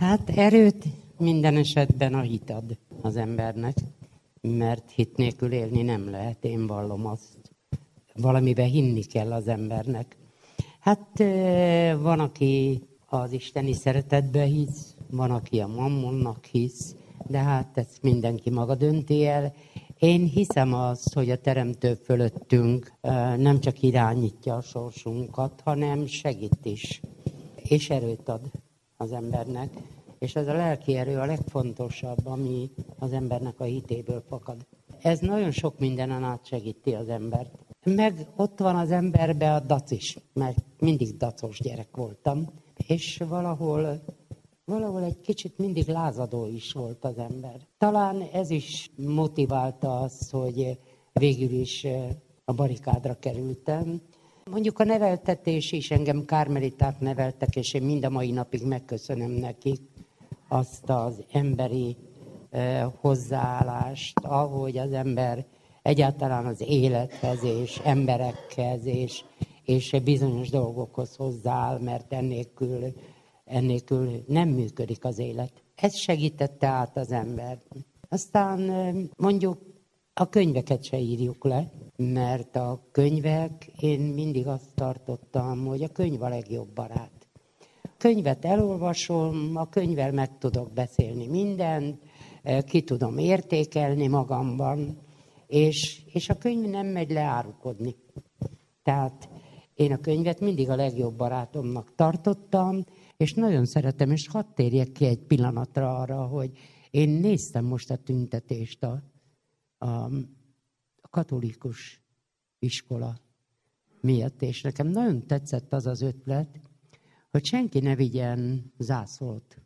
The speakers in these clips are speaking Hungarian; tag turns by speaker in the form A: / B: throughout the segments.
A: Hát erőt minden esetben a hit ad az embernek, mert hit nélkül élni nem lehet, én vallom azt. Valamiben hinni kell az embernek. Hát van, aki az isteni szeretetbe hisz, van, aki a mammonnak hisz, de hát ezt mindenki maga dönti el. Én hiszem azt, hogy a Teremtő fölöttünk nem csak irányítja a sorsunkat, hanem segít is, és erőt ad az embernek. És ez a lelki erő a legfontosabb, ami az embernek a hitéből fakad. Ez nagyon sok mindenen át segíti az embert. Meg ott van az emberben a dac is, mert mindig dacos gyerek voltam, és valahol egy kicsit mindig lázadó is volt az ember. Talán ez is motiválta azt, hogy végül is a barikádra kerültem. Mondjuk a neveltetés is, engem kármeliták neveltek, és én mind a mai napig megköszönöm nekik azt az emberi hozzáállást, ahogy az ember egyáltalán az élethez és emberekhez és bizonyos dolgokhoz hozzááll, mert ennélkül nem működik az élet. Ez segítette át az embert. Aztán mondjuk a könyveket se írjuk le, mert a könyvek, én mindig azt tartottam, hogy a könyv a legjobb barát. A könyvet elolvasom, a könyvvel meg tudok beszélni mindent, ki tudom értékelni magamban, és a könyv nem megy leárukodni. Tehát én a könyvet mindig a legjobb barátomnak tartottam, és nagyon szeretem, és hadd térjek ki egy pillanatra arra, hogy én néztem most a tüntetést a katolikus iskola miatt, és nekem nagyon tetszett az az ötlet, hogy senki ne vigyen zászlót.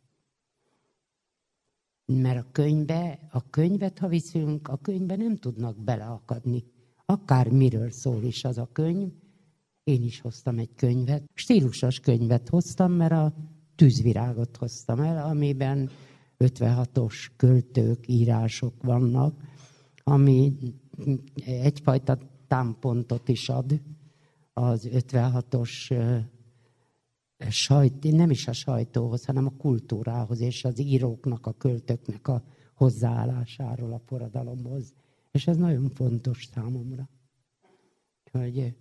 A: Mert a könyvet, ha viszünk, a könyvbe nem tudnak beleakadni. Akár miről szól is az a könyv. Én is hoztam egy könyvet. Stílusos könyvet hoztam, mert a Tűzvirágot hoztam el, amiben 56-os költők, írások vannak, ami egyfajta támpontot is ad az 56-os nem is a sajtóhoz, hanem a kultúrához és az íróknak, a költőknek a hozzáállásáról a forradalomhoz. És ez nagyon fontos számomra. Hogy,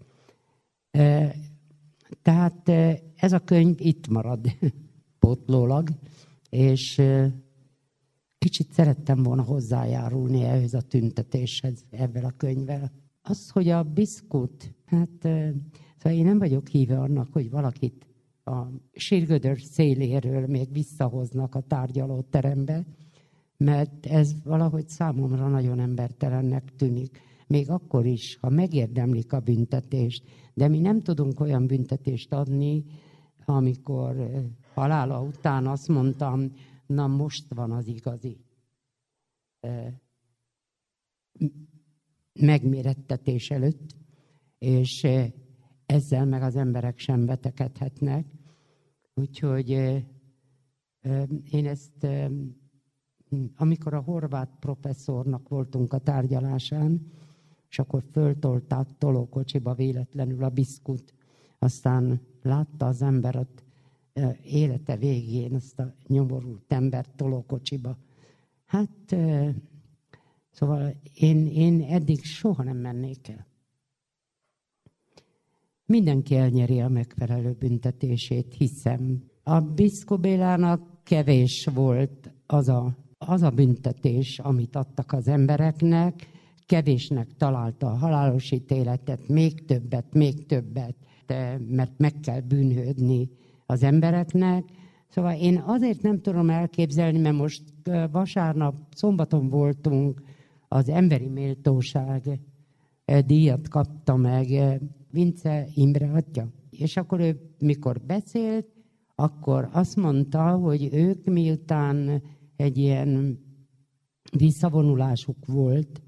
A: tehát ez a könyv itt marad pótlólag, és kicsit szerettem volna hozzájárulni ehhez a tüntetéshez ebben a könyvvel. Az, hogy a Biszkut, szóval én nem vagyok híve annak, hogy valakit a sírgödör széléről még visszahoznak a tárgyalóterembe, mert ez valahogy számomra nagyon embertelennek tűnik. Még akkor is, ha megérdemlik a büntetést, de mi nem tudunk olyan büntetést adni, amikor halála után azt mondtam, na most van az igazi megmérettetés előtt, és ezzel meg az emberek sem vetekedhetnek. Úgyhogy én ezt, amikor a horvát professzornak voltunk a tárgyalásán, és akkor föltolták tolókocsiba véletlenül a Biszkut, aztán látta az ember ott élete végén azt a nyomorult embert tolókocsiba. Hát, szóval én eddig soha nem mennék el. Mindenki elnyeri a megfelelő büntetését, hiszem. A Biszko Bélának kevés volt az a büntetés, amit adtak az embereknek, kevésnek találta a halálos ítéletet, még többet, mert meg kell bűnhődni az embereknek. Szóval én azért nem tudom elképzelni, mert most vasárnap, szombaton voltunk, az emberi méltóság díjat kapta meg Vince Imre atya. És akkor ő mikor beszélt, akkor azt mondta, hogy ők miután egy ilyen visszavonulásuk volt,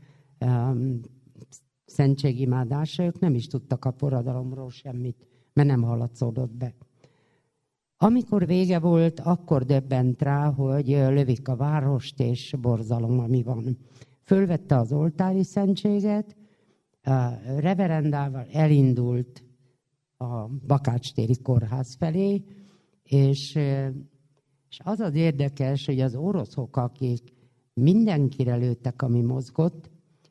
A: szentségimádásra, ők nem is tudtak a forradalomról semmit, mert nem hallatszódott be. Amikor vége volt, akkor döbbent rá, hogy lövik a várost, és borzalom, ami van. Fölvette az oltári szentséget, a reverendával elindult a Bakács téri kórház felé, és És az az érdekes, hogy az oroszok, akik mindenkire lőttek, ami mozgott,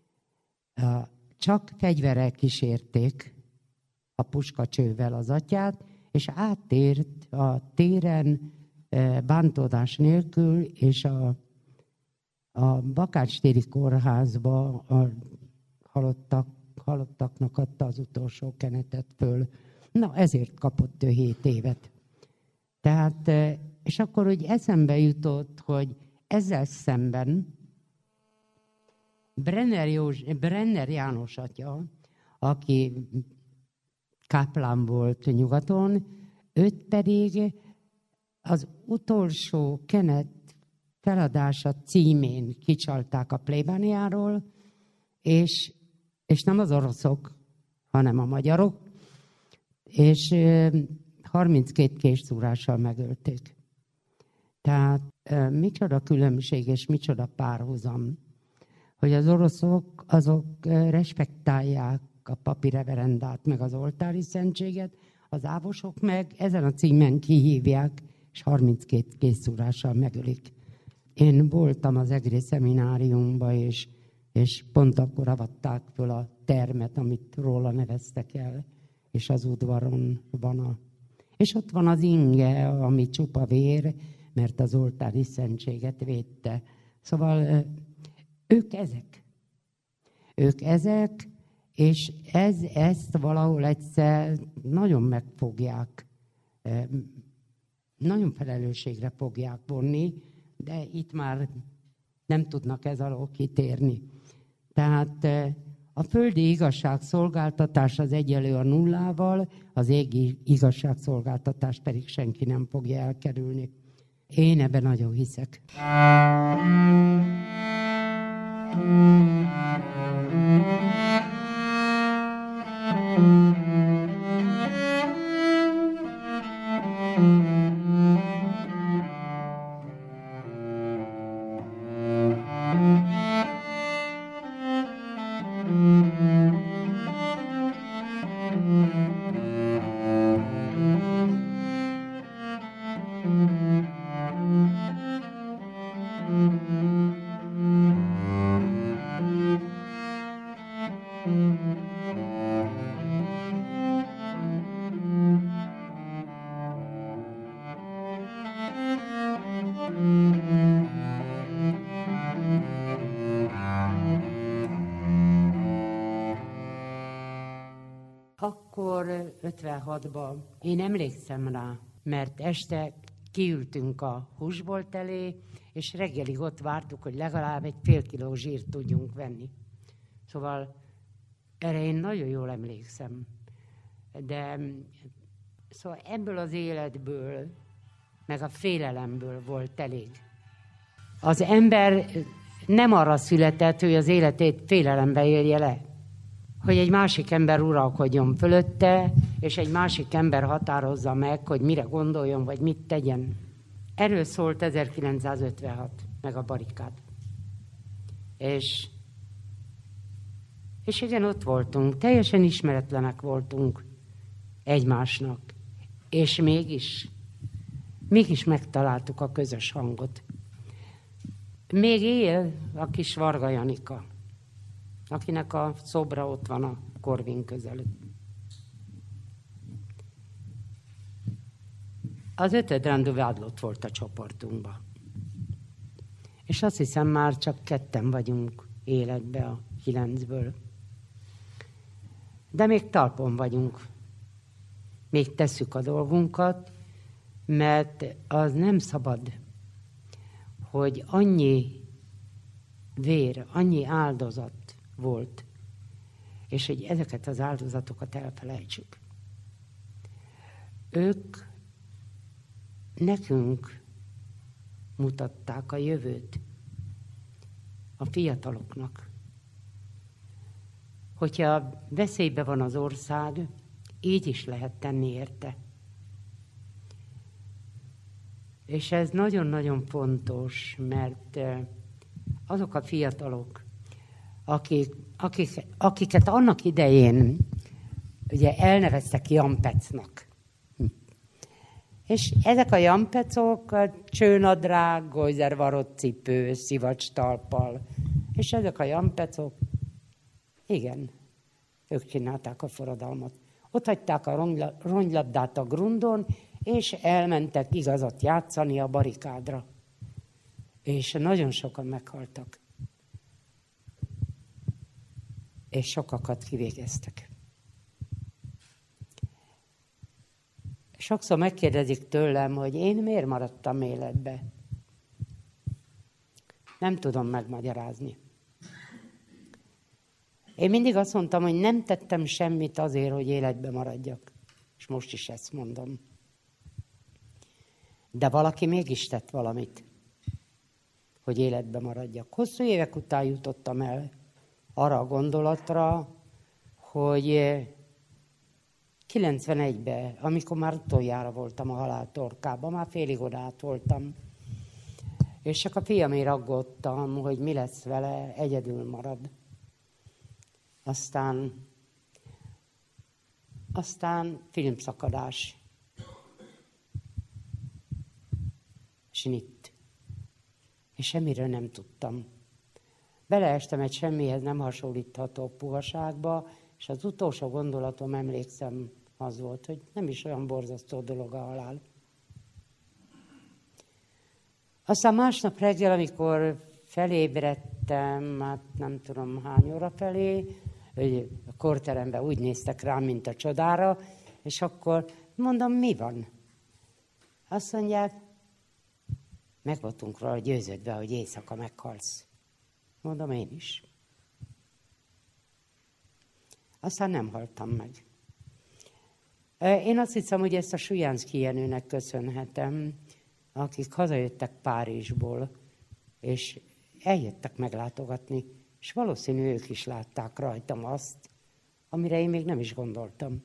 A: csak fegyverrel kísérték a puskacsővel az atyát, és áttért a téren bántódás nélkül, és a Bakács-téri kórházba a halottaknak adta az utolsó kenetet föl. Na, ezért kapott ő 7 évet. Tehát, és akkor úgy eszembe jutott, hogy ezzel szemben Brenner János atya, aki káplán volt nyugaton, őt pedig az utolsó kenet feladása címén kicsalták a plébániáról, és nem az oroszok, hanem a magyarok, és 32 készszúrással megölték. Tehát micsoda különbség és micsoda párhuzam, hogy az oroszok azok respektálják a papi reverendát, meg az oltári szentséget, az ávosok meg ezen a címen kihívják, és 32 készszúrással megölik. Én voltam az EGRI szemináriumban, és pont akkor avatták föl a termet, amit róla neveztek el, és az udvaron van és ott van az inge, ami csupa vér, mert az oltári szentséget védte. Szóval ők ezek, és ezt valahol egyszer nagyon megfogják, nagyon felelősségre fogják vonni, de itt már nem tudnak ez alól kitérni. Tehát a földi igazságszolgáltatás az egyenlő a nullával, az égi igazságszolgáltatást pedig senki nem fogja elkerülni. Én ebben nagyon hiszek. Akkor 56-ban én emlékszem rá, mert este kiültünk a húsbolt elé, és reggelig ott vártuk, hogy legalább egy fél kiló zsírt tudjunk venni. Szóval erre én nagyon jól emlékszem. De szóval ebből az életből, meg a félelemből volt elég. Az ember nem arra született, hogy az életét félelembe élje le. Hogy egy másik ember uralkodjon fölötte, és egy másik ember határozza meg, hogy mire gondoljon, vagy mit tegyen. Erről szólt 1956, meg a barikád. És igen, ott voltunk, teljesen ismeretlenek voltunk egymásnak. És mégis megtaláltuk a közös hangot. Még él a kis Varga Janika, akinek a szobra ott van a Korvin közelött. Az 5. rendű vádlott volt a csoportunkban. És azt hiszem, már csak 2 vagyunk életbe a 9-ből. De még talpon vagyunk. Még tesszük a dolgunkat, mert az nem szabad, hogy annyi vér, annyi áldozat volt, és hogy ezeket az áldozatokat elfelejtsük. Ők nekünk mutatták a jövőt, a fiataloknak. Hogyha veszélybe van az ország, így is lehet tenni érte. És ez nagyon-nagyon fontos, mert azok a fiatalok, akiket annak idején ugye elneveztek Jan Pecnak. És ezek a jampecok, a csőnadrág, gojzervarott cipő, szivacs talppal. És ezek a jampecok, igen, ők csinálták a forradalmat. Ott hagyták a ronylabdát a grundon, és elmentek igazat játszani a barikádra. És nagyon sokan meghaltak. És sokakat kivégeztek. Sokszor megkérdezik tőlem, hogy én miért maradtam életbe. Nem tudom megmagyarázni. Én mindig azt mondtam, hogy nem tettem semmit azért, hogy életbe maradjak. És most is ezt mondom. De valaki mégis tett valamit, hogy életbe maradjak. Hosszú évek után jutottam el arra a gondolatra, hogy 91-ben, amikor már utoljára voltam a halál torkában, már félig oda át voltam, és csak a fiamért aggódtam, hogy mi lesz vele, egyedül marad. Aztán filmszakadás. Snitt. És semmiről nem tudtam. Beleestem egy semmihez nem hasonlítható puhaságba, és az utolsó gondolatom, emlékszem, az volt, hogy nem is olyan borzasztó dolog a halál. Aztán másnap reggel, amikor felébredtem, hát nem tudom hány óra felé, a kórteremben úgy néztek rám, mint a csodára, és akkor mondom, mi van? Azt mondják, meg voltunk róla győződve, hogy éjszaka meghalsz. Mondom, én is. Aztán nem haltam meg. Én azt hiszem, hogy ezt a Sujánszky Jenőnek köszönhetem, akik hazajöttek Párizsból, és eljöttek meglátogatni, és valószínű ők is látták rajtam azt, amire én még nem is gondoltam.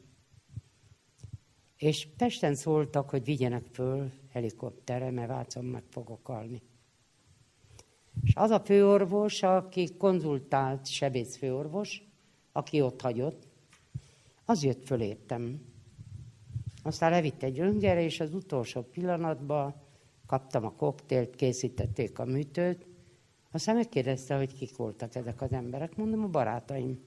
A: És Pesten szóltak, hogy vigyenek föl helikopterre, mert Vácon meg fogok halni. És az a főorvos, aki konzultált, sebészfőorvos, aki ott hagyott, az jött föl értem. Aztán levitt egy röntgenre, és az utolsó pillanatban kaptam a koktélt, készítették a műtőt. Aztán megkérdezte, hogy kik voltak ezek az emberek. Mondom, a barátaim.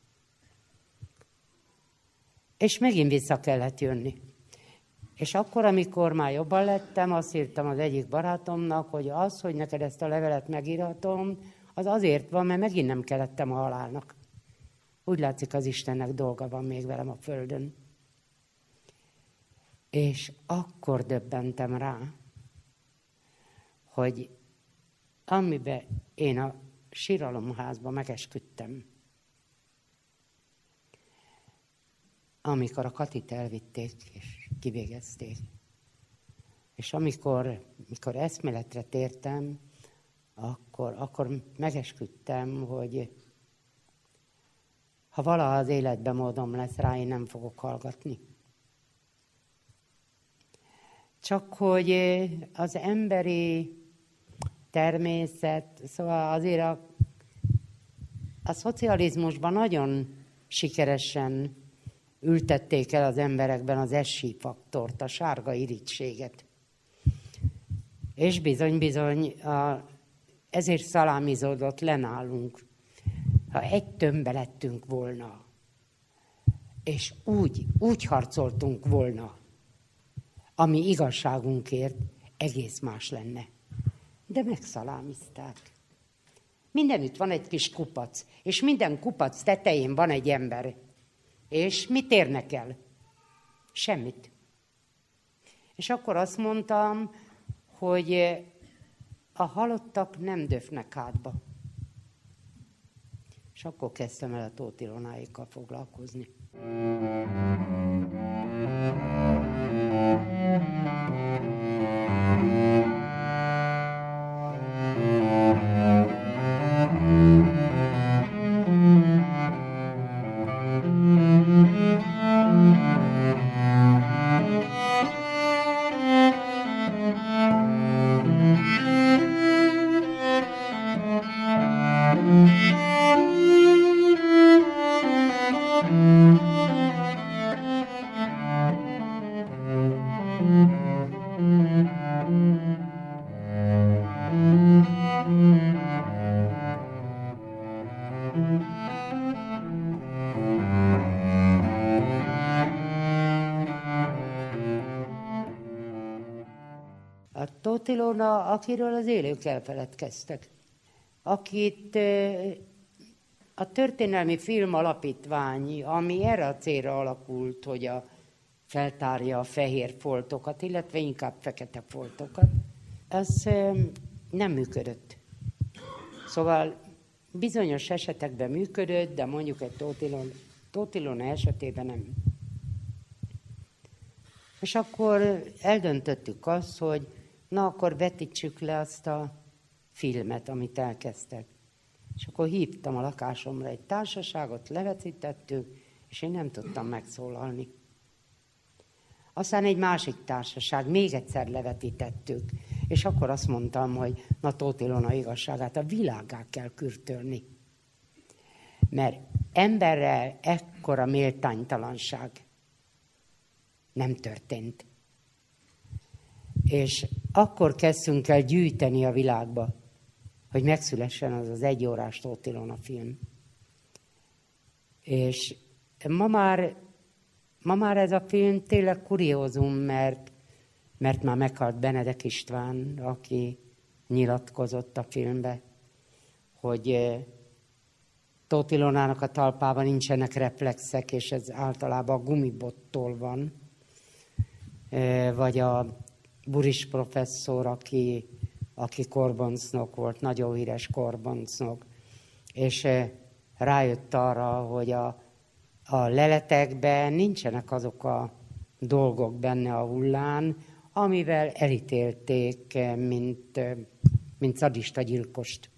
A: És megint vissza kellett jönni. És akkor, amikor már jobban lettem, azt írtam az egyik barátomnak, hogy az, hogy neked ezt a levelet megírhatom, az azért van, mert megint nem kellettem a halálnak. Úgy látszik, az Istennek dolga van még velem a földön. És akkor döbbentem rá, hogy amiben én a síralomházban megesküdtem, amikor a Katit elvitték és kivégezték. És amikor eszméletre tértem, akkor megesküdtem, hogy ha valaha az életben módom lesz rá, én nem fogok hallgatni. Csak hogy az emberi természet, szóval azért a szocializmusban nagyon sikeresen ültették el az emberekben az SI faktort, a sárga irítséget. És bizony, ezért szalámizódott le nálunk. Ha egy tömbbe lettünk volna, és úgy harcoltunk volna, ami igazságunkért, egész más lenne. De megszalámizták. Mindenütt van egy kis kupac, és minden kupac tetején van egy ember. És mit érnek el? Semmit. És akkor azt mondtam, hogy a halottak nem döfnek hátba. És akkor kezdtem el a Tóth Ilonáékkal foglalkozni. Tótilona, akiről az élők elfeledkeztek, akit a Történelmi Film Alapítvány, ami erre a célra alakult, hogy feltárja a fehér foltokat, illetve inkább fekete foltokat, az nem működött. Szóval bizonyos esetekben működött, de mondjuk egy Tótilona esetében nem. És akkor eldöntöttük azt, hogy na akkor vetítsük le azt a filmet, amit elkezdtek. És akkor hívtam a lakásomra egy társaságot, levetítettük, és én nem tudtam megszólalni. Aztán egy másik társaság, még egyszer levetítettük, és akkor azt mondtam, hogy na Tótilona igazságát a világgá kell kürtölni. Mert emberrel ekkora méltánytalanság nem történt. És akkor kezdtünk el gyűjteni a világba, hogy megszülessen az az 1 órás Tótilona film. És ma már ez a film tényleg kuriózum, mert már meghalt Benedek István, aki nyilatkozott a filmbe, hogy Tótilonának a talpában nincsenek reflexek, és ez általában a gumibottól van. Vagy a Buris professzor, aki korboncnok volt, nagyon híres korboncnok, és rájött arra, hogy a leletekben nincsenek azok a dolgok benne a hullán, amivel elítélték, mint szadista gyilkost.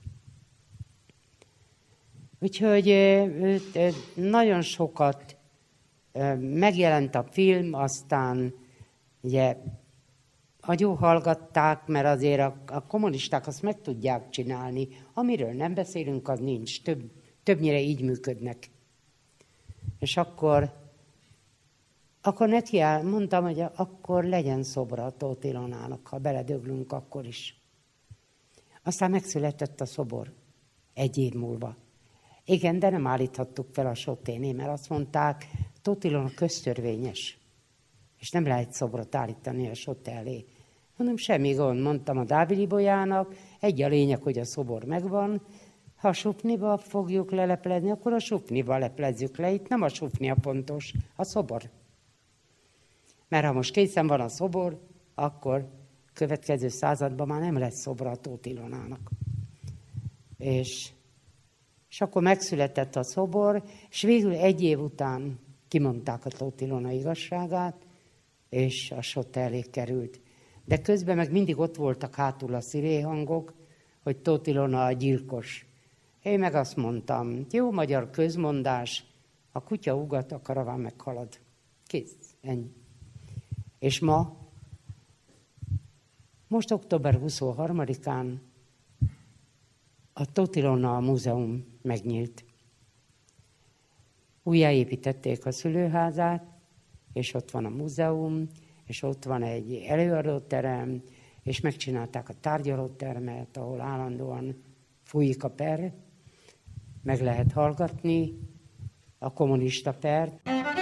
A: Úgyhogy nagyon sokat megjelent a film, aztán ugye agyóhallgatták, mert azért a kommunisták azt meg tudják csinálni. Amiről nem beszélünk, az nincs. Többnyire így működnek. És akkor neki mondtam, hogy akkor legyen szobra a Tótilonának, ha beledöglünk, akkor is. Aztán megszületett a szobor 1 év múlva. Igen, de nem állíthattuk fel a Soténé, mert azt mondták, Tótilona köztörvényes, és nem lehet szobrot állítani a Sot elé. Mondom, semmi gond, mondtam a Dávidi Bolyának, egy a lényeg, hogy a szobor megvan, ha a sufniba fogjuk leleplezni, akkor a sufniba leplezzük le, itt nem a sufni a pontos, a szobor. Mert ha most készen van a szobor, akkor következő században már nem lesz szobra a Tótilonának. És akkor megszületett a szobor, és végül 1 év után kimondták a Tótilona igazságát, és a Sot elé került. De közben meg mindig ott voltak hátul a szirénhangok, hogy Tótilona a gyilkos. Én meg azt mondtam, jó magyar közmondás, a kutya ugat, a karaván meghalad. Kész, ennyi. És most október 23-án a Tótilona múzeum megnyílt. Újjáépítették a szülőházát, és ott van a múzeum, és ott van egy előadóterem, és megcsinálták a tárgyalótermet, ahol állandóan fújik a per, meg lehet hallgatni a kommunista pert.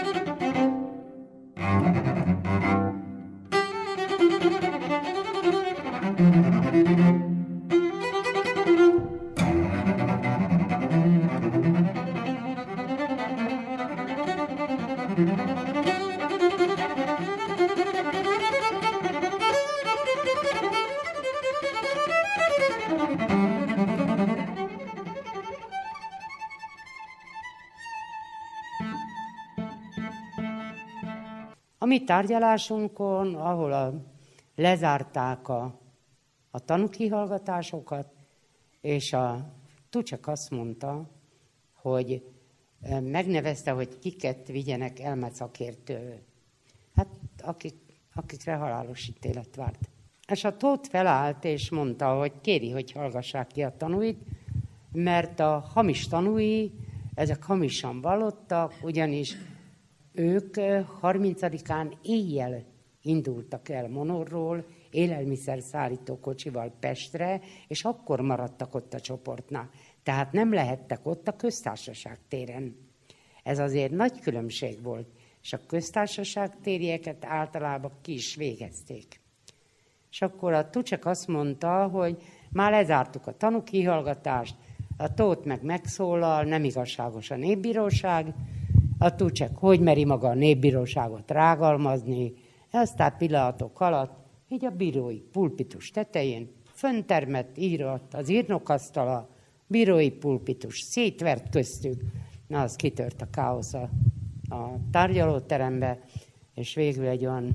A: A mi tárgyalásunkon, ahol lezárták a tanúkihallgatásokat, és a Tucsek azt mondta, hogy megnevezte, hogy kiket vigyenek elmeszakértő. Hát akikre halálos ítélet várt. És a Tóth felállt, és mondta, hogy kéri, hogy hallgassák ki a tanúit, mert a hamis tanúi, ezek hamisan vallottak, ugyanis ők 30-án éjjel indultak el Monorról, élelmiszerszállító kocsival Pestre, és akkor maradtak ott a csoportnál. Tehát nem lehettek ott a Köztársaság téren. Ez azért nagy különbség volt, és a Köztársaság térieket általában ki is végezték. És akkor a Tucsek azt mondta, hogy már lezártuk a tanúkihallgatást, a Tóth meg megszólal, nem igazságos a népbíróság, a Tucsek hogy meri maga a népbíróságot rágalmazni, aztán pillanatok alatt, így a bírói pulpitus tetején, föntermett írott az írnokasztala, bírói pulpitus szétvert köztük, na az kitört a káosz a tárgyalóterembe, és végül egy olyan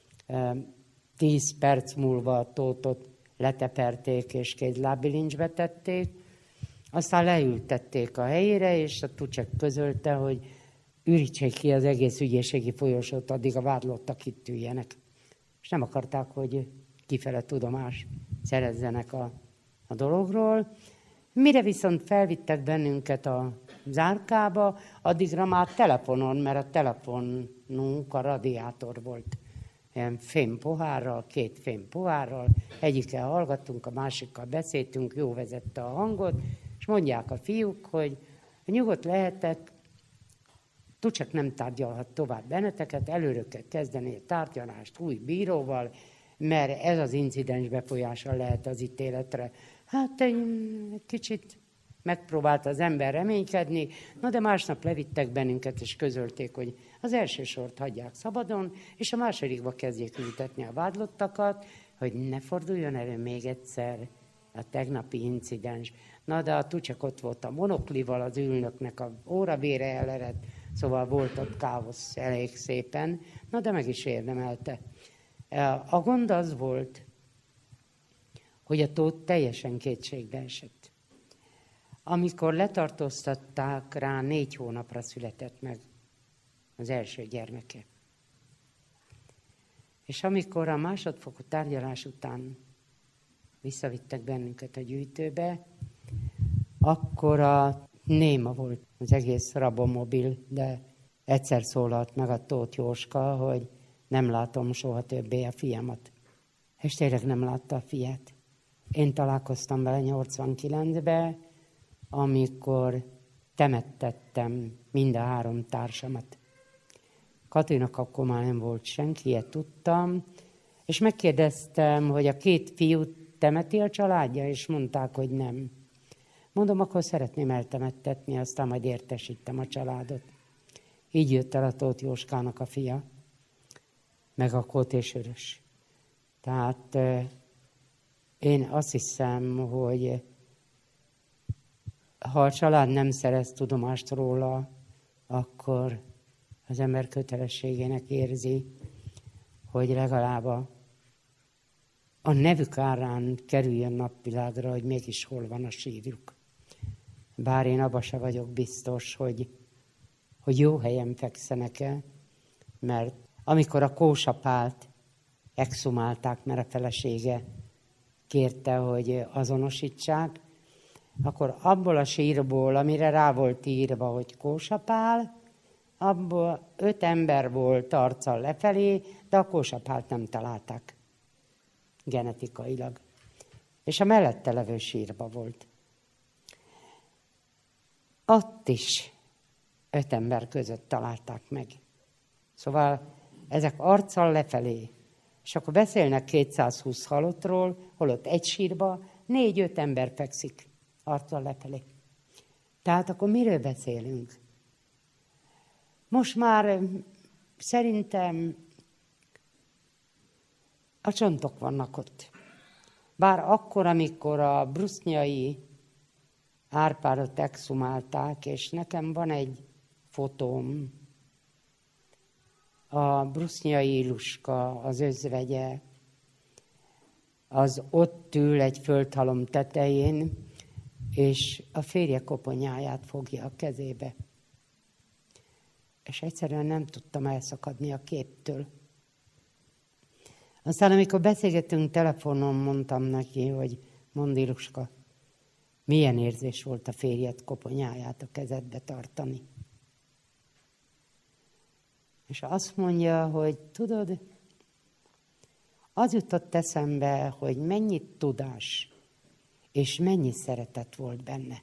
A: 10 perc múlva a Tóthot leteperték és kézlábbilincsbe tették, aztán leültették a helyére, és a Tucsek közölte, hogy ürítsék ki az egész ügyészségi folyosót, addig a vádlottak itt üljenek. És nem akarták, hogy kifele tudomást szerezzenek a dologról. Mire viszont felvittek bennünket a zárkába, addigra már telefonon, mert a telefonunk a radiátor volt. Ilyen fémpohárral, 2 fémpohárral, egyikkel hallgattunk, a másikkal beszéltünk, jó vezette a hangot, és mondják a fiúk, hogy nyugodt lehetek, Tucsek nem tárgyalhat tovább benneteket, előre kell kezdeni a tárgyalást új bíróval, mert ez az incidens befolyással lehet az ítéletre. Hát egy kicsit megpróbált az ember reménykedni, na de másnap levittek bennünket, és közölték, hogy az első sort hagyják szabadon, és a másodikba kezdjék ültetni a vádlottakat, hogy ne forduljon elő még egyszer a tegnapi incidens. Na de a Tucsek ott volt a monoklival, az ülnöknek a óravére elered, szóval volt ott káosz elég szépen, na de meg is érdemelte. A gond az volt, hogy a Tóth teljesen kétségbe esett. Amikor letartóztatták rá, 4 hónapra született meg az első gyermeke. És amikor a másodfokú tárgyalás után visszavittek bennünket a gyűjtőbe, akkor a néma volt az egész rabomobil, de egyszer szólalt meg a Tóth Jóska, hogy nem látom soha többé a fiamat. És tényleg nem látta a fiát. Én találkoztam vele 89-ben, amikor temettettem mind a 3 társamat. Katinak akkor már nem volt senki, ilyet tudtam, és megkérdeztem, hogy a 2 fiút temeti a családja, és mondták, hogy nem. Mondom, akkor szeretném eltemettetni, aztán majd értesítem a családot. Így jött el a Tóth Jóskának a fia, meg a Kóth Örös. Tehát én azt hiszem, hogy ha a család nem szerez tudomást róla, akkor az ember kötelességének érzi, hogy legalább a nevük árán kerüljön napvilágra, hogy mégis hol van a sírjuk. Bár én abban se vagyok biztos, hogy jó helyen fekszenek-e, mert amikor a Kósa Pált exhumálták, mert a felesége kérte, hogy azonosítsák, akkor abból a sírból, amire rá volt írva, hogy Kósa Pál, abból 5 ember volt arccal lefelé, de a Kósa Pált nem találták genetikailag. És a mellette levő sírba volt. Ott is 5 ember között találták meg. Szóval ezek arccal lefelé. És akkor beszélnek 220 halottról, holott egy sírba 4-5 ember fekszik arccal lefelé. Tehát akkor miről beszélünk? Most már szerintem a csontok vannak ott. Bár akkor, amikor a Brusznyai Árpádot exhumálták, és nekem van egy fotóm, a Brusznyai Iluska, az özvegye, az ott ül egy földhalom tetején, és a férje koponyáját fogja a kezébe. És egyszerűen nem tudtam elszakadni a képtől. Aztán, amikor beszélgettünk telefonon, mondtam neki, hogy mondd, Iluska, milyen érzés volt a férjed koponyáját a kezedbe tartani. És azt mondja, hogy tudod, az jutott eszembe, hogy mennyi tudás és mennyi szeretet volt benne.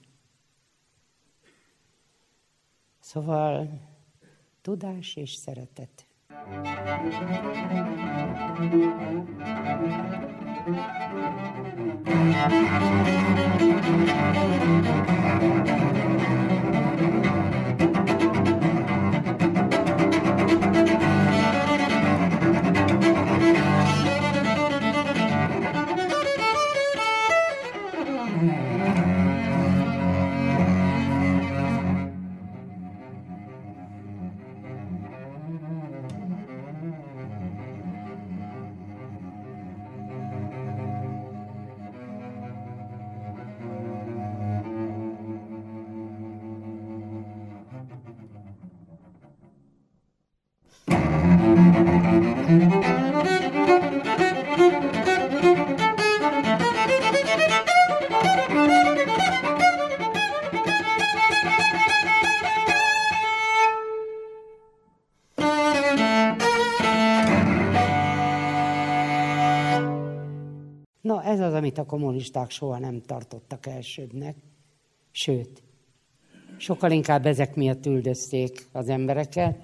A: Szóval tudás és szeretet. Na, ez az, amit a kommunisták soha nem tartottak elsődnek. Sőt, sokkal inkább ezek miatt üldözték az embereket,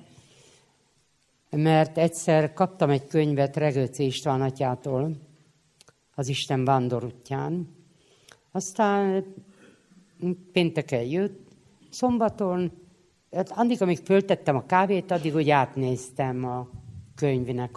A: mert egyszer kaptam egy könyvet Regőci István atyától, az Isten vándorútján. Aztán pénteken jött, szombaton, addig, amíg föltettem a kávét, addig úgy átnéztem a könyvnek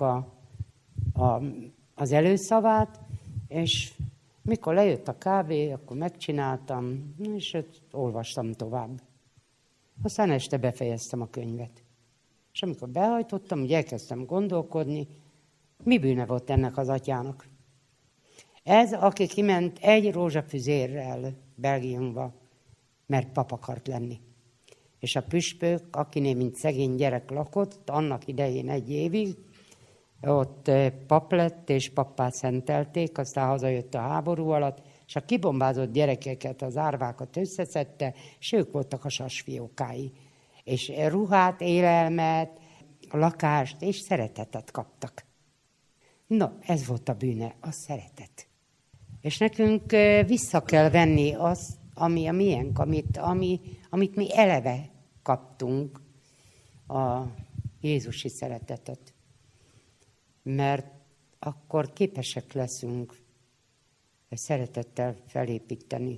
A: az előszavát, és mikor lejött a kávé, akkor megcsináltam, és olvastam tovább. Aztán este befejeztem a könyvet. És amikor behajtottam, úgy elkezdtem gondolkodni, mi bűne volt ennek az atyának. Ez, aki kiment egy rózsafüzérrel Belgiumba, mert pap akart lenni. És a püspök, akinél mint szegény gyerek lakott, annak idején 1 évig, ott pap lett, és pappá szentelték, aztán hazajött a háború alatt, és a kibombázott gyerekeket, az árvákat összeszedte, és ők voltak a sasfiókái. És ruhát, élelmet, lakást és szeretetet kaptak. No, ez volt a bűne, a szeretet. És nekünk vissza kell venni azt, ami a miénk, amit mi eleve kaptunk, a jézusi szeretetet. Mert akkor képesek leszünk szeretettel felépíteni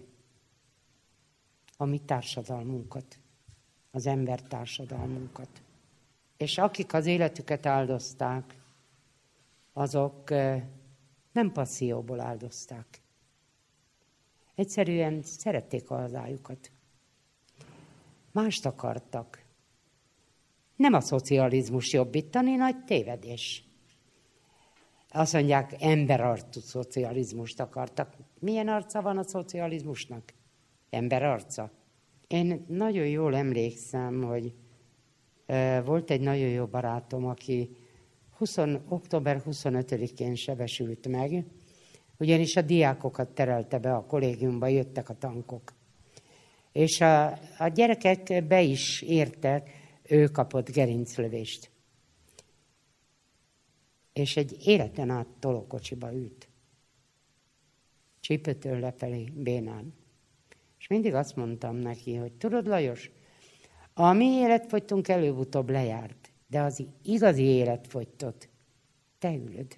A: a mi társadalmunkat, az ember társadalmunkat. És akik az életüket áldozták, azok nem passzióból áldozták. Egyszerűen szerették a hazájukat. Mást akartak. Nem a szocializmus jobbítani, nagy tévedés. Azt mondják, emberarcú szocializmust akartak. Milyen arca van a szocializmusnak? Emberarca. Én nagyon jól emlékszem, hogy volt egy nagyon jó barátom, aki október 25-én sebesült meg, ugyanis a diákokat terelte be a kollégiumba, jöttek a tankok. És a gyerekek be is értek, ő kapott gerinclövést. És egy életen át tolókocsiba ült. Csípőtől lefelé, bénán. És mindig azt mondtam neki, hogy tudod, Lajos, a mi életfogytunk előbb-utóbb lejárt, de az igazi életfogytot te ülöd.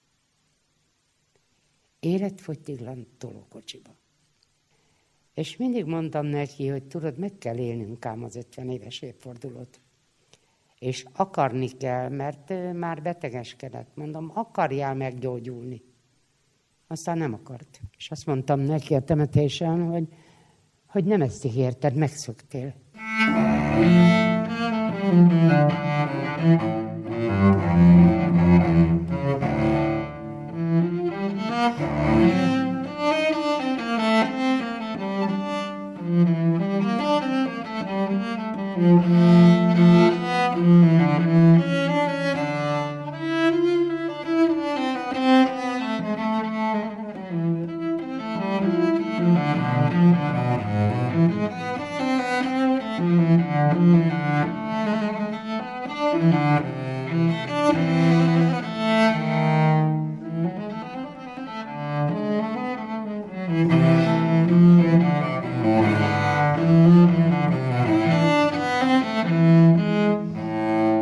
A: Életfogytiglan tolókocsiba. És mindig mondtam neki, hogy tudod, meg kell élnünk ám az 50 éves évfordulót. És akarni kell, mert már betegeskedett. Mondom, akarjál meggyógyulni. Aztán nem akart. És azt mondtam neki a temetésen, hogy nem ezt ígérted, megszöktél.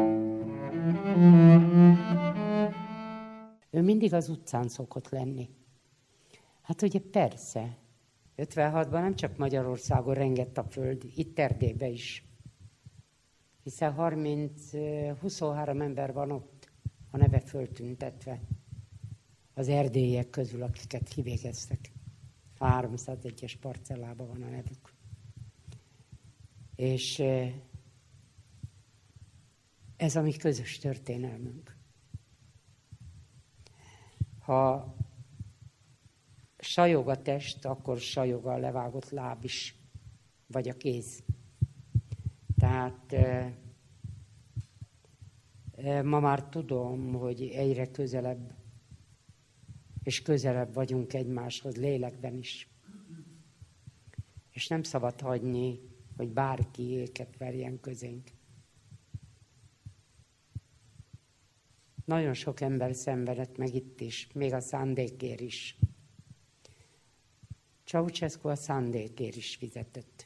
A: Ő mindig az utcán szokott lenni. Hát ugye persze, 56-ban nem csak Magyarországon rengett a föld, itt Erdélyben is. Hiszen 23 ember van ott, a neve föltüntetve. Az erdélyiek közül, akiket kivégeztek. 301-es parcellában van a nevük. És ez a mi közös történelmünk. Ha sajog a test, akkor sajog a levágott láb is, vagy a kéz. Tehát ma már tudom, hogy egyre közelebb és közelebb vagyunk egymáshoz lélekben is. És nem szabad hagyni, hogy bárki éket verjen közénk. Nagyon sok ember szenvedett meg itt is, még a szándékért is. Ceausescu a szándékért is fizetett.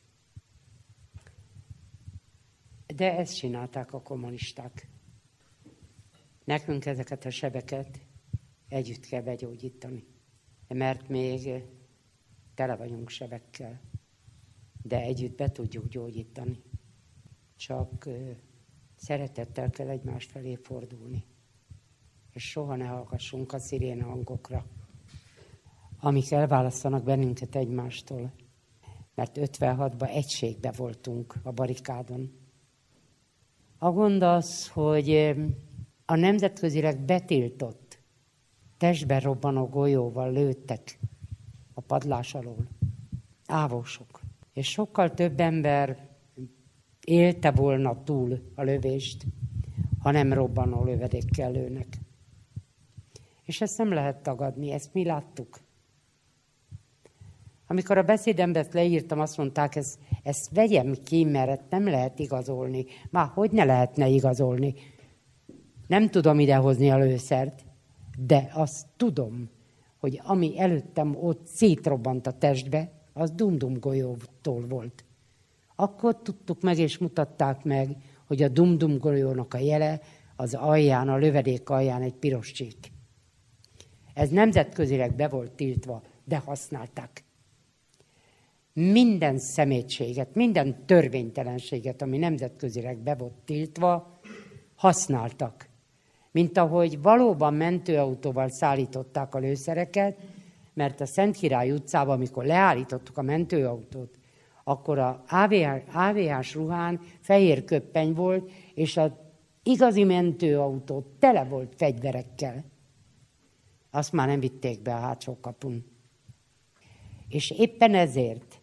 A: De ezt csinálták a kommunisták. Nekünk ezeket a sebeket együtt kell begyógyítani. Mert még tele vagyunk sebekkel, de együtt be tudjuk gyógyítani. Csak szeretettel kell egymás felé fordulni. És soha ne hallgassunk a szirén hangokra, amik elválasztanak bennünket egymástól. Mert 56-ban egységbe voltunk a barikádon. A gond az, hogy a nemzetközileg betiltott testben robbanó golyóval lőttek a padlás alól. Ávósok. És sokkal több ember élte volna túl a lövést, ha nem robbanó lövedékkel lőnek. És ezt nem lehet tagadni, ezt mi láttuk. Amikor a beszédemben leírtam, azt mondták, ezt vegyem ki, mert nem lehet igazolni. Már hogy ne lehetne igazolni? Nem tudom idehozni a lőszert, de azt tudom, hogy ami előttem ott szétrobbant a testbe, az dum-dum golyótól volt. Akkor tudtuk meg és mutatták meg, hogy a dum-dum golyónak a jele az alján, a lövedék alján egy piros csík. Ez nemzetközileg be volt tiltva, de használták. Minden szemétséget, minden törvénytelenséget, ami nemzetközileg be volt tiltva, használtak. Mint ahogy valóban mentőautóval szállították a lőszereket, mert a Szentkirály utcában, amikor leállítottuk a mentőautót, akkor a AVH-s ruhán fehér köppeny volt, és az igazi mentőautó tele volt fegyverekkel. Azt már nem vitték be a hátsó kapun. És éppen ezért,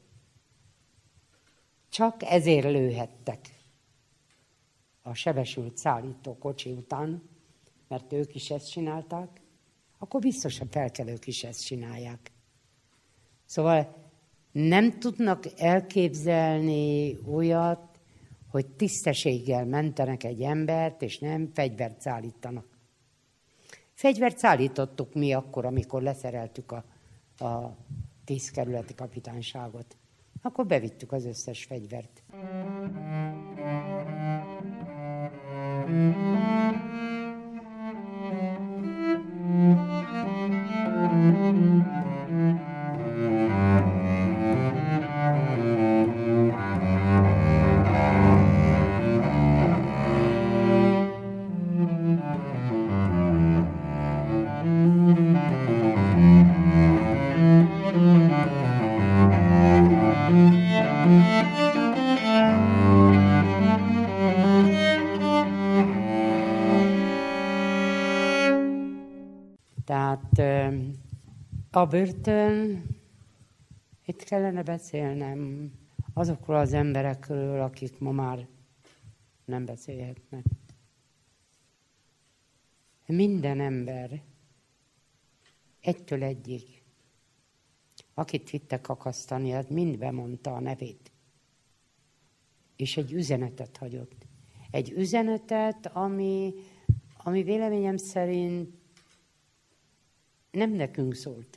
A: csak ezért lőhettek a sebesült szállító kocsi után, mert ők is ezt csinálták, akkor biztos a felkelők is ezt csinálják. Szóval nem tudnak elképzelni olyat, hogy tisztességgel mentenek egy embert, és nem fegyvert szállítanak. Fegyvert szállítottuk mi akkor, amikor leszereltük a 10 kerületi kapitányságot. Akkor bevittük az összes fegyvert. Tehát a börtön, itt kellene beszélnem azokról az emberekről, akik ma már nem beszélhetnek. Minden ember, egytől egyig, akit vittek akasztani, az mind bemondta a nevét. És egy üzenetet hagyott. Egy üzenetet, ami véleményem szerint nem nekünk szólt.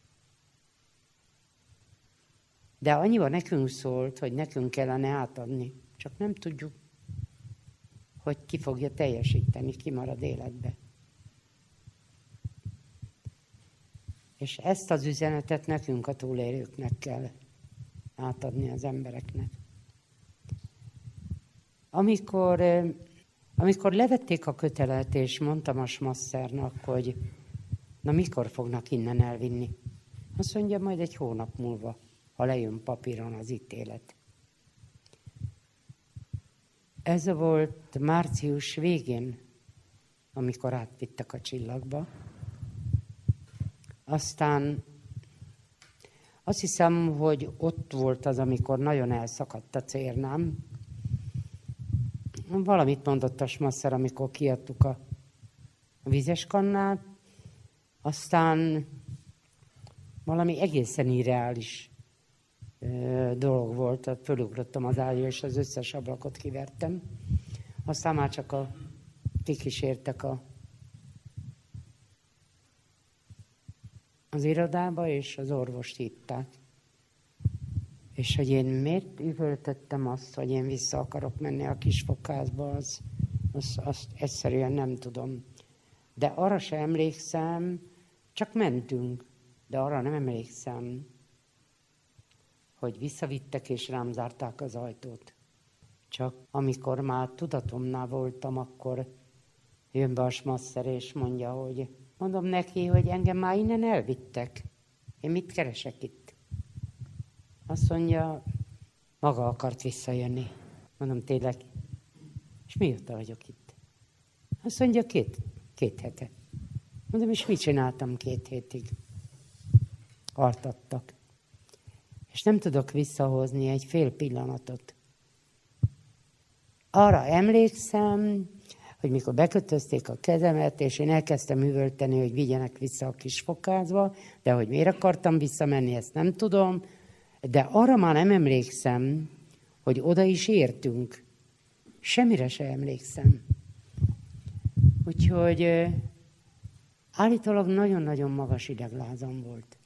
A: De annyiban nekünk szólt, hogy nekünk kellene átadni. Csak nem tudjuk, hogy ki fogja teljesíteni, ki marad életbe. És ezt az üzenetet nekünk, a túlélőknek kell átadni az embereknek. Amikor levették a kötelet, és mondtam a smasszernak, hogy na mikor fognak innen elvinni? Azt mondja, majd egy hónap múlva, ha lejön papíron az ítélet. Ez volt március végén, amikor átvittek a Csillagba. Aztán azt hiszem, hogy ott volt az, amikor nagyon elszakadt a cérnám. Valamit mondott a smasszer, amikor kiadtuk a vizes kannát, aztán valami egészen irreális dolog volt, fölugrottam az ágyra, és az összes ablakot kivertem. Aztán már csak kikísértek az irodába, és az orvost hívták. És hogy én miért üvöltöttem azt, hogy én vissza akarok menni a Kisfokházba, azt egyszerűen nem tudom. De arra sem emlékszem, csak mentünk, de arra nem emlékszem, hogy visszavittek és rám zárták az ajtót. Csak amikor már tudatomnál voltam, akkor jön be a smasszer és mondja, hogy mondom neki, hogy engem már innen elvittek. Én mit keresek itt? Azt mondja, maga akart visszajönni. Mondom, tényleg? És mióta vagyok itt? Azt mondja, két hete. Mondom, és mit csináltam 2 hétig? Altattak. És nem tudok visszahozni egy fél pillanatot. Arra emlékszem, hogy mikor bekötözték a kezemet, és én elkezdtem üvölteni, hogy vigyenek vissza a Kisfokházba, de hogy miért akartam visszamenni, ezt nem tudom, de arra már nem emlékszem, hogy oda is értünk. Semmire se emlékszem. Úgyhogy állítólag nagyon-nagyon magas ideglázam volt.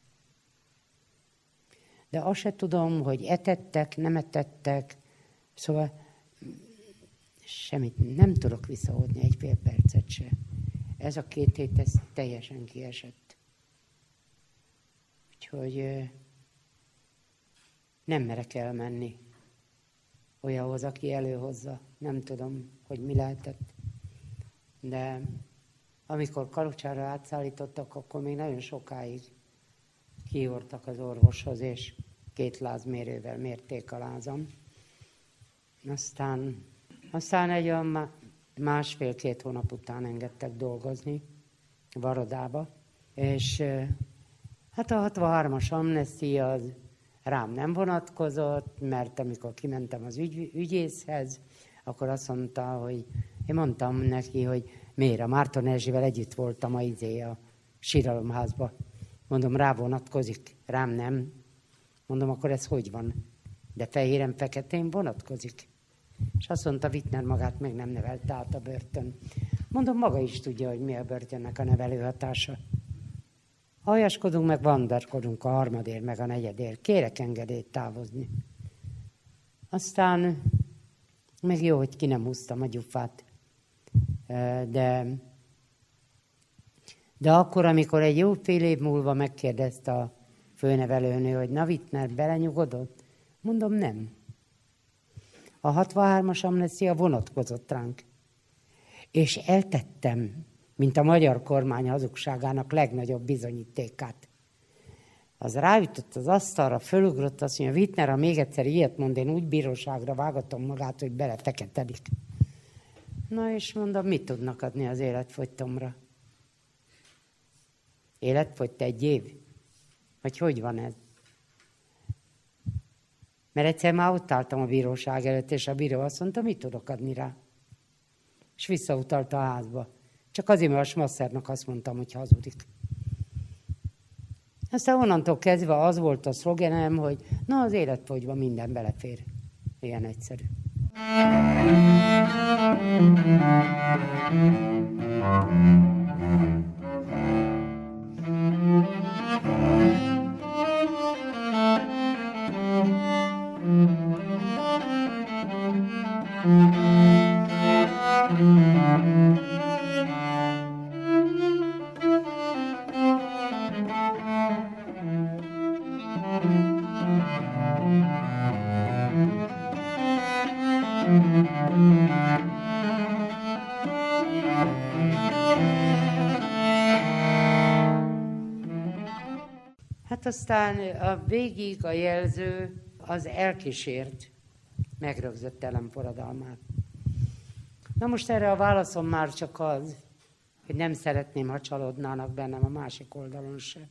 A: De azt se tudom, hogy etettek, nem etettek, szóval semmit nem tudok visszahozni, egy fél percet se. Ez a 2 hét, ez teljesen kiesett. Úgyhogy nem merek elmenni olyanhoz, aki előhozza. Nem tudom, hogy mi lehetett. De amikor Kalocsára átszállítottak, akkor még nagyon sokáig kihordtak az orvoshoz, és 2 lázmérővel mérték a lázam. Aztán egy olyan 1,5-2 hónap után engedtek dolgozni Varadába, és hát a 63-as amnestia az rám nem vonatkozott, mert amikor kimentem az ügyészhez, akkor azt mondta, hogy én mondtam neki, hogy miért, a Márton Erzsivel együtt voltam a síralomházba. Mondom, rá vonatkozik, rám nem. Mondom, akkor ez hogy van? De fehéren-feketén vonatkozik. És azt mondta, Wittner magát meg nem nevelte át a börtön. Mondom, maga is tudja, hogy mi a börtönnek a nevelő hatása. Hajaskodunk, meg vandarkodunk a harmadért, meg a negyedért. Kérek engedélyt távozni. Aztán meg jó, hogy ki nem húztam a gyufát. De akkor, amikor egy jó fél év múlva megkérdezte a főnevelőnő, hogy na Wittner, belenyugodott? Mondom, nem. A 63-as amnestia vonatkozott ránk. És eltettem, mint a magyar kormány hazugságának legnagyobb bizonyítékát. Az ráütött az asztalra, fölugrott, azt mondja, Wittner, ha még egyszer ilyet mond, én úgy bíróságra vágatom magát, hogy belefeketedik. Na és mondom, mit tudnak adni az életfogytomra? Életfogyt 1 év? Vagy hogy van ez? Mert egyszer már ott álltam a bíróság előtt, és a bíró azt mondta, mit tudok adni rá? És visszautalta a házba. Csak azért, mert a smasszernak azt mondtam, hogy hazudik. Aztán onnantól kezdve az volt a szlogenem, hogy na, az életfogyva minden belefér. Ilyen egyszerű. aztán a végig a jelző az elkísért, megrögzött elem forradalmát. Na most erre a válaszom már csak az, hogy nem szeretném, ha csalódnának bennem a másik oldalon se.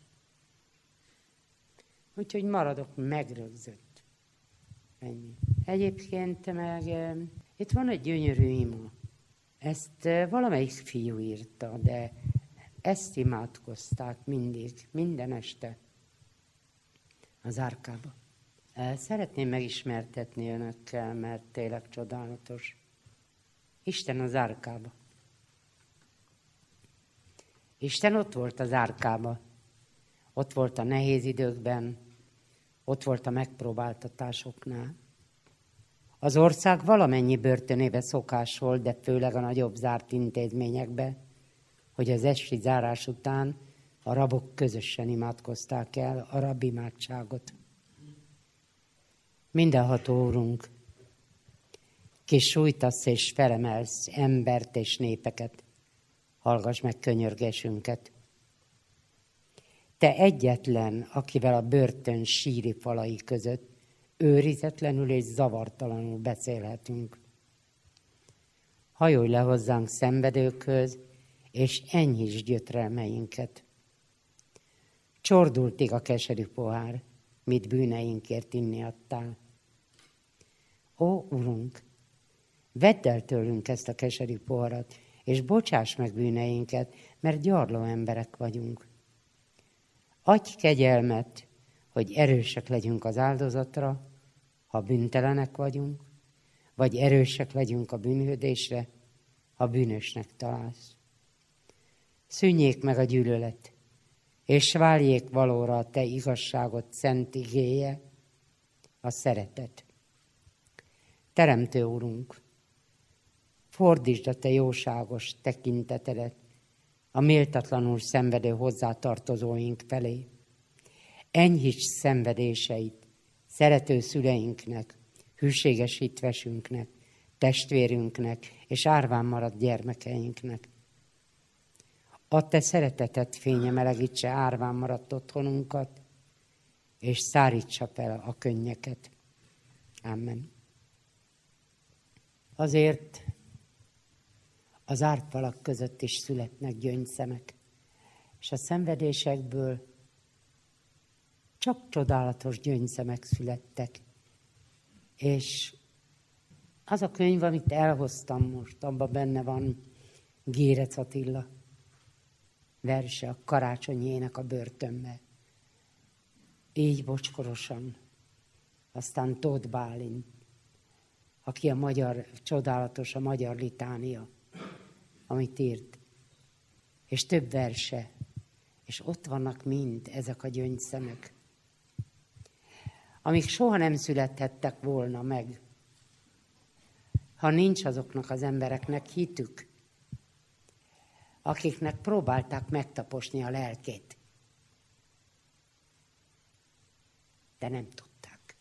A: Úgyhogy maradok megrögzött. Ennyi. Egyébként meg itt van egy gyönyörű ima. Ezt valamelyik fiú írta, de ezt imádkozták mindig, minden este az árkába. Szeretném megismertetni önökkel, mert tényleg csodálatos. Isten az árkába. Isten ott volt az árkába. Ott volt a nehéz időkben, ott volt a megpróbáltatásoknál. Az ország valamennyi börtönébe szokás volt, de főleg a nagyobb zárt intézményekbe, hogy az esti zárás után a rabok közösen imádkozták el a rabimádságot. Mindenható Úrunk, ki sújtasz és felemelsz embert és népeket, hallgass meg könyörgésünket. Te egyetlen, akivel a börtön síri falai között őrizetlenül és zavartalanul beszélhetünk. Hajolj le hozzánk szenvedőkhöz, és enyhítsd gyötrelmeinket. Csordultig a keserű pohár, mit bűneinkért inni adtál. Ó, Urunk, vedd el tőlünk ezt a keserű poharat, és bocsáss meg bűneinket, mert gyarló emberek vagyunk. Adj kegyelmet, hogy erősek legyünk az áldozatra, ha bűntelenek vagyunk, vagy erősek legyünk a bűnhődésre, ha bűnösnek találsz. Szűnjék meg a gyűlölet, és váljék valóra a te igazságot szent igéje, a szeretet. Teremtő Urunk, fordítsd a te jóságos tekintetedet a méltatlanul szenvedő hozzátartozóink felé. Enyhíts szenvedéseit szerető szüleinknek, hűséges hitvesünknek, testvérünknek és árván maradt gyermekeinknek. A te szereteted fénye melegítse árván maradt otthonunkat, és szárítsa fel a könnyeket. Amen. Azért az árfalak között is születnek gyöngyszemek, és a szenvedésekből csak csodálatos gyöngyszemek születtek. És az a könyv, amit elhoztam most, abban benne van Gérec Attila verse a karácsonyi ének a börtönbe. Így bocskorosan. Aztán Tóth Bálint, aki a magyar, csodálatos a magyar litánia, amit írt. És több verse. És ott vannak mind ezek a gyöngyszemek, amik soha nem születhettek volna meg, ha nincs azoknak az embereknek hitük, akiknek próbálták megtaposni a lelkét, de nem tudták.